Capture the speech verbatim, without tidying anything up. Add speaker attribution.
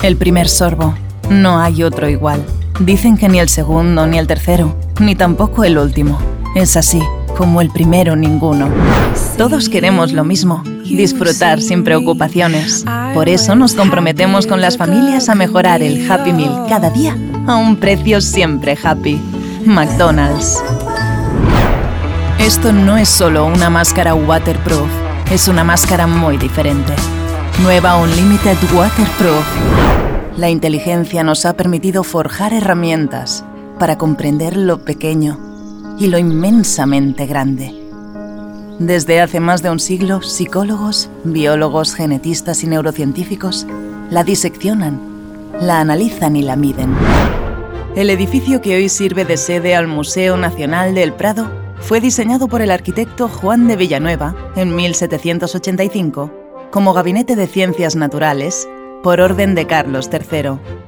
Speaker 1: El primer sorbo. No hay otro igual. Dicen que ni el segundo, ni el tercero, ni tampoco el último. Es así, como el primero ninguno. Todos queremos lo mismo, disfrutar sin preocupaciones. Por eso nos comprometemos con las familias a mejorar el Happy Meal cada día a un precio siempre happy. McDonald's. Esto no es solo una máscara waterproof, es una máscara muy diferente. Nueva Unlimited Waterproof. La inteligencia nos ha permitido forjar herramientas para comprender lo pequeño y lo inmensamente grande. Desde hace más de un siglo, psicólogos, biólogos, genetistas y neurocientíficos la diseccionan, la analizan y la miden. El edificio que hoy sirve de sede al Museo Nacional del Prado fue diseñado por el arquitecto Juan de Villanueva en mil setecientos ochenta y cinco como Gabinete de Ciencias Naturales por orden de Carlos tercero.